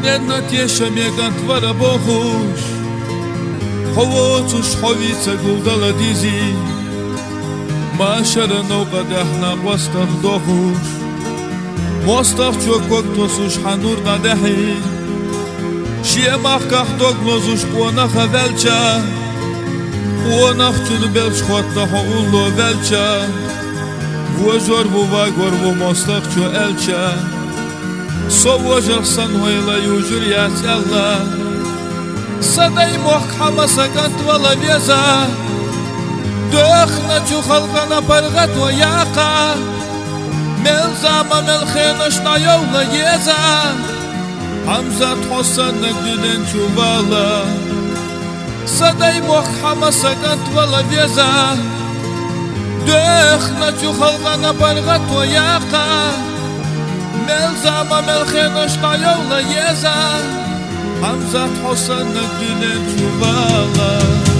Ненатеша меган твара бохуш Ховоцуш ховица гулдала дизи Машара науqadahna qwastaq dohush Mostaq chokok tosush hanur qadahi Shiemach kach doglozush qwanacha velcha Qwanach chunu belch khotna ho'ullo velcha Vojor vuvagor vu mostaq cho elcha Sovojach san hoyla yujur yatella Saday moh khamasakant vala veza دخنا جو خلقنا برغت وياقا ملزاما ملخينش نايولا يزا حمزة حسن نقدن شوالا صداي موخ حمسا قنت ولا فيزا دخنا جو خلقنا برغت وياقا ملزاما ملخينش نايولا يزا حمزة حسن نقدن شوالا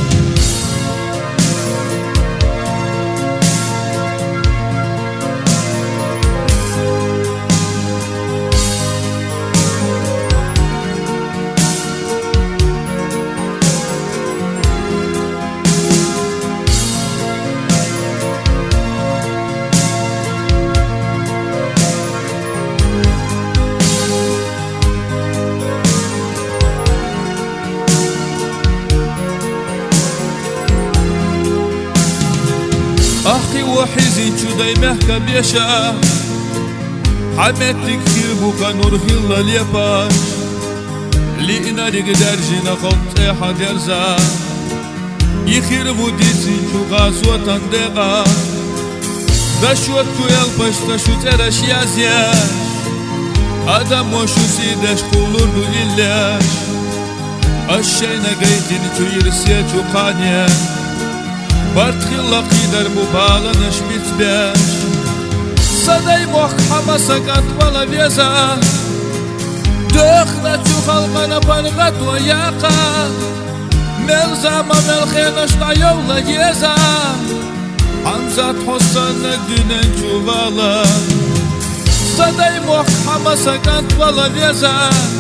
أخي وحزين شداي محكا بيشا حمتك خيربوكا نور خلا ليباش لينا رقدر جينا خلط ايحا درزا يخيربو ديزين شو غازوة تندقا داشوت كو يلبش داشوت ارش يازياش آدم وشو سيدش قولور دو إلاش الشينا قيدين شو يرسيا شو قانيا Бартхилла қидар бубаланаш битбяш Садай мох хамасакат вала веза Дөхна чу халқана паргат ваяқа Мелзама мелхенаш тайола еза Хамзат Хусан нагдинен чувала Садай мох хамасакат вала веза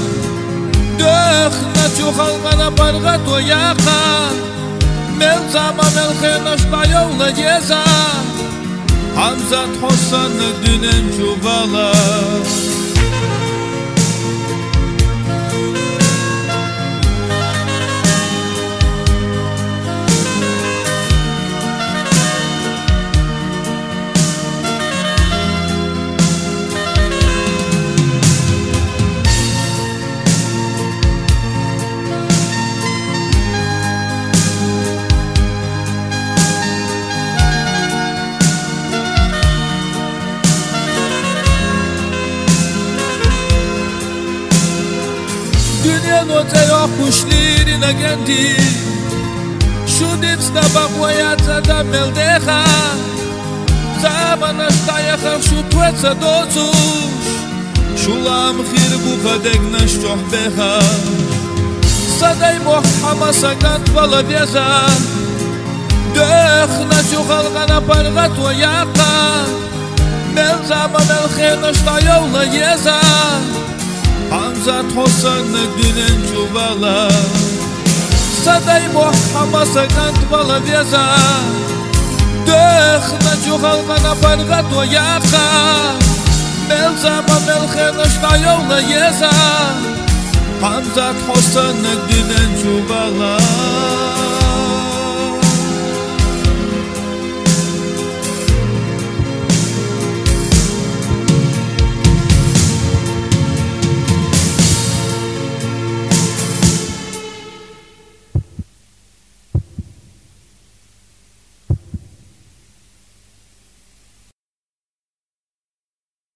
Дөхна чу халқана паргат ваяқа ملزاما ملخينش طايولا جيزا حمزة حسن نقدن شوالا Notero kushlirin agendi Shudit stabak wayatza da meldecha Zamana shtayachach shutwetza dozush Shulam khirbucha degnash shohbecha Saday moh hamasagant vala veza Dechna shukhalgana pargat wayaqa Melzama melchena shtayola yeza حمزة حسن نقدن شوالا صداي موح حماسا كانت بلا فيزا دخنا جو خلقنا فرغت وياقا ملزاما ملخينا شتايولا يزا حمزة حسن نقدن شوالا